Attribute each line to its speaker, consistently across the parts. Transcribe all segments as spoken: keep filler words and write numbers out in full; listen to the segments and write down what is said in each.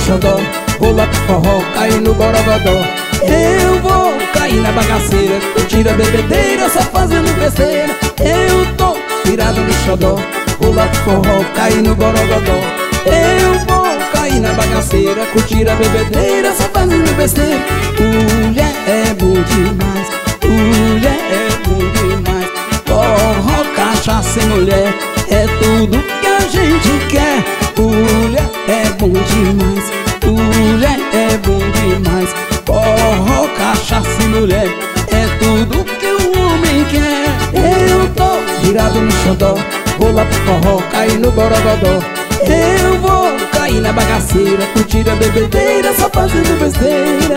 Speaker 1: xodó, vou lá pro forró, cair no borogodó. Eu vou cair na bagaceira, curtir a bebedeira, só fazendo besteira. Eu tô virado no xodó, vou lá pro forró, cair no borogodó. Eu vou cair na bagaceira, curtir a bebedeira, só fazendo besteira. Mulher é bom demais, mulher é bom demais. Forró, cachaça e mulher é tudo que a gente quer. Mulher é bom demais, mulher é bom demais. Forró, cachaça e mulher é tudo que o homem quer. Eu tô virado no xodó, vou lá pro forró, cair no borogodó. Eu vou cair na bagaceira, curtir a bebedeira, só fazendo besteira.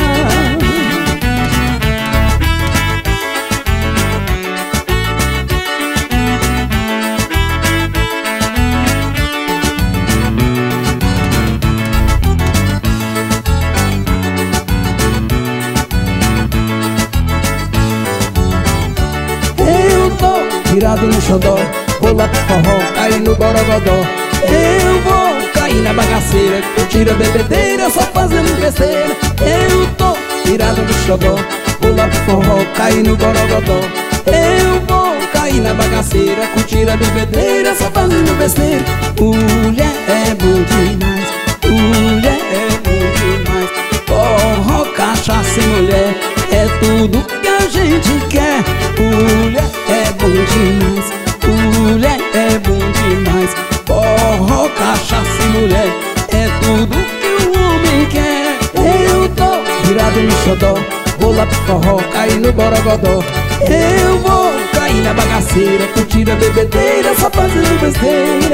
Speaker 1: Eu tô virado no xodó, vou lá pro forró, cair no borogodó. Eu vou cair na bagaceira, curtir a bebedeira, só fazendo besteira. Eu tô virado no xodó, vou lá pro forró, cair no borogodó. Eu vou cair na bagaceira, curtir a bebedeira, só fazendo besteira. Mulher é bom demais, mulher é bom demais. Forró, cachaça e mulher é tudo que a gente quer. Mulher é bom demais, mulher é bom demais. Forró, cachaça e mulher é tudo que o homem quer. Eu tô virado no xodó, vou lá pro forró, cair no borogodó. Eu vou cair na bagaceira, curtir a bebedeira, só fazendo besteira.